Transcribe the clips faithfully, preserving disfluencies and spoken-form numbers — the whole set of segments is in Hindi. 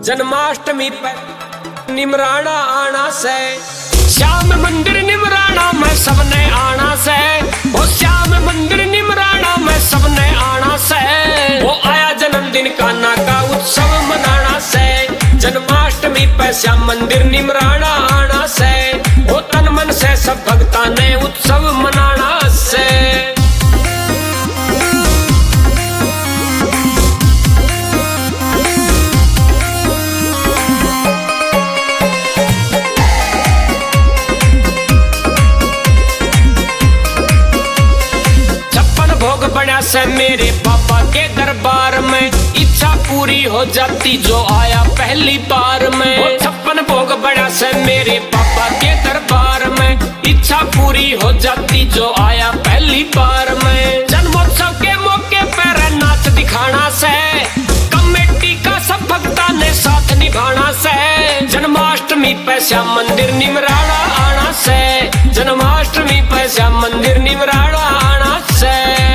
जन्माष्टमी पर निमराना आना से, श्याम मंदिर निमराना में सबने आना से। वो श्याम मंदिर निमराना में सबने आना से। वो आया जन्मदिन कान्हा का उत्सव मनाना से। जन्माष्टमी पर श्याम मंदिर निमराना आना से। वो तन मन से सब भक्ता ने उत्सव मनाना से। बड़ा से मेरे पापा के दरबार में, इच्छा पूरी हो जाती जो आया पहली बार में। वो छप्पन भोग बड़ा से मेरे पापा के दरबार में, इच्छा पूरी हो जाती जो आया पहली बार में। जन्मोत्सव के मौके पर नाच दिखाना से, कमेटी का सब भक्ता ने साथ निभाना से। जन्माष्टमी पे श्याम मंदिर निमराना आना से। जन्माष्टमी पे श्याम मंदिर निमराना आना से।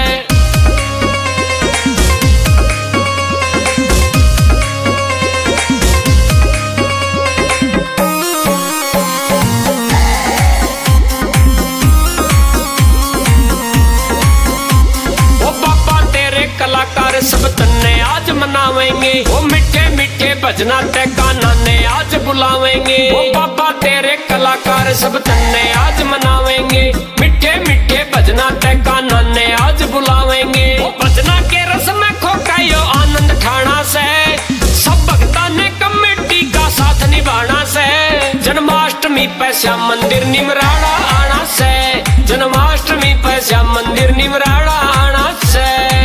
कलाकार सब तन्ने आज मनावेंगे। वो मीठे मीठे भजना ते कान्हा ने आज बुलावेंगे। वो बाबा तेरे कलाकार सब तन्ने आज मनावेंगे। मीठे मीठे भजना ते कान्हा ने आज बुलावेंगे। वो भजना के रस में खोका यो आनंद ठाना से। सब भक्ता ने कमेटी का साथ निभाना से। जन्माष्टमी पे श्याम मंदिर निमराना आना से। जन्माष्टमी पे श्याम मंदिर निमराना आना से।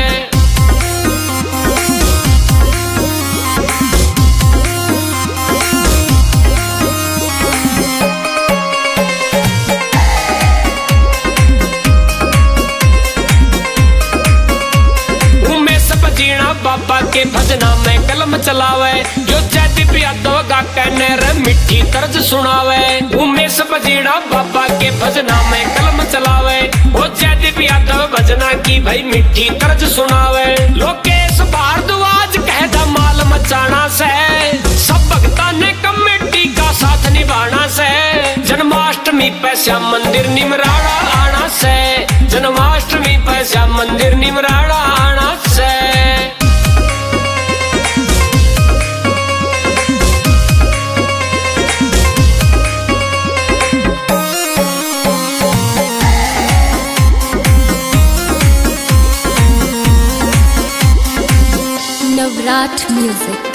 बाबा के भजना में कलम चलावे, जो जयदीप यादव गा कहने रे मिठी तर्ज सुनावे। उमेश बजीड़ा बाबा के भजना में कलम चलावे, वो जयदीप यादव भजना की भाई मिठी तर्ज सुनावे। लोकेश भारद्वाज कह धमाल मचाना से। सब भक्ता ने कमेटी का साथ निभाना से। जन्माष्टमी पे श्याम मंदिर निमराना आना से। जन्माष्टमी पे श्याम मंदिर निमराना आना से। Navrat Music।